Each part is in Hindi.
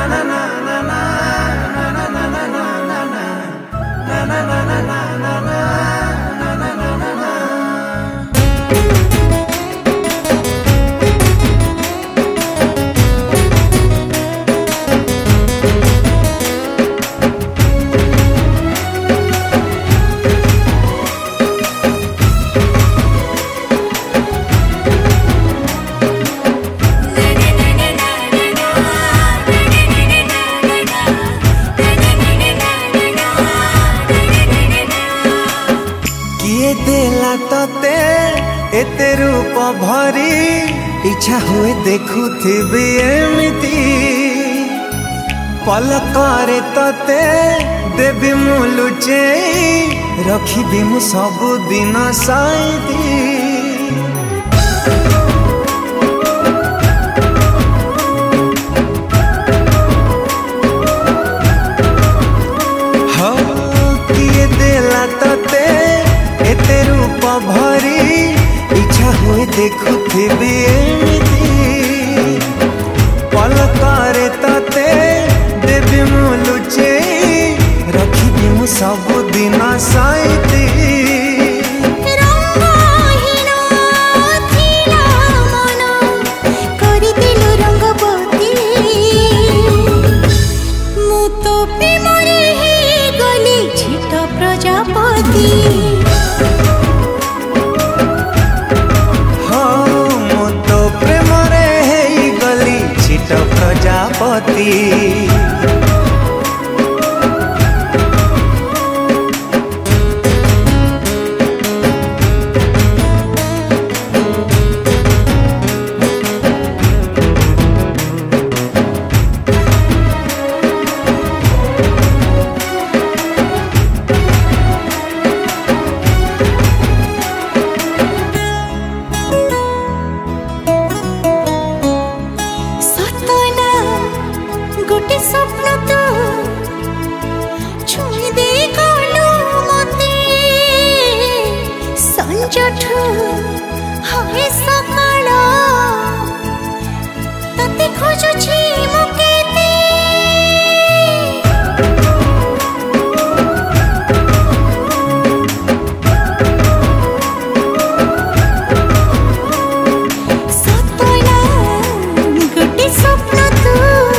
देला तते एते रूप भरी इच्छा हुए देखुथिबी एमिति पलकरे तते देवी मु लुचेई रखिबी मु सबु दिन साइदी भरी इच्छा हुए देखुथिबी एमिति पलकरे तते देवी मु लुचेई रखिबी मु सबु दिन साइती प्रजापति स्वप्न तो छुई दे गलु मते संजठु हाय सकाळ तते खोजुछि मु केते सतना गोटे स्वप्न तो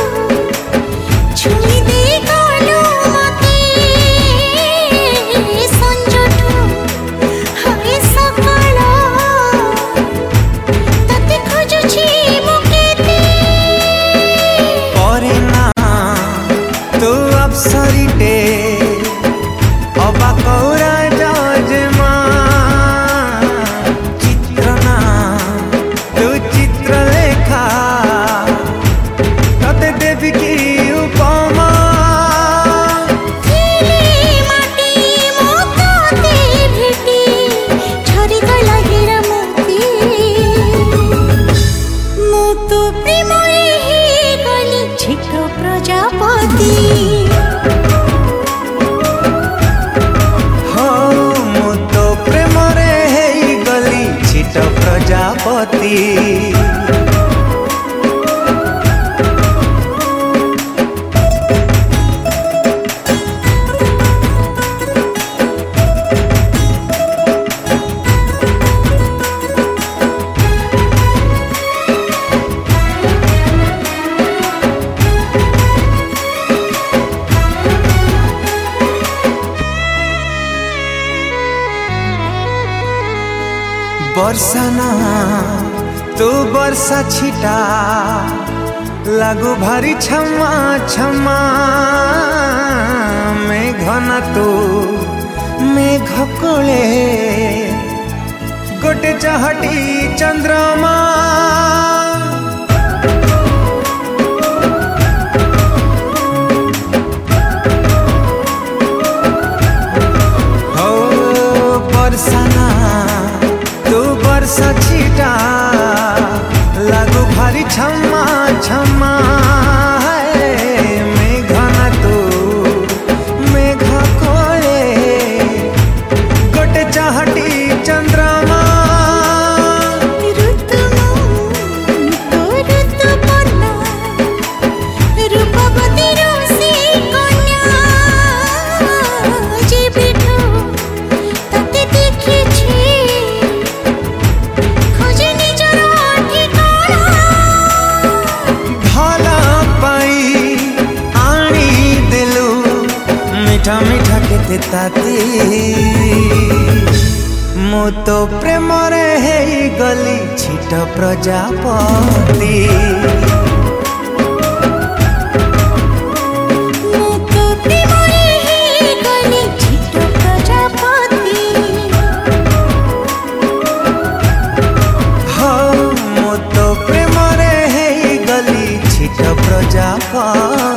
सरिटे अबा कौरा जजमा चित्रना तू चित्रलेखा तते देवी की उपमा माटी मोते भेटी झरी गला हीरा मोती मु तो प्रेम रे गली छिट प्रजापति प्रजापति वर्षा ना तू वर्षा छिटा लागू भारी क्षमा क्षमा मेघन तू मेघ कोले गोटे चहटी चंद्रमा हो वर्षा ना वर्षा छिटा लागू भारी क्षमा क्षमा मेघना तू मेघ कोले गोटे चहटी चंद्रमा ऋतु तो ऋतु बना रूप ताती मु तो प्रेम रे हेई गली छिट प्रजापति प्रजापति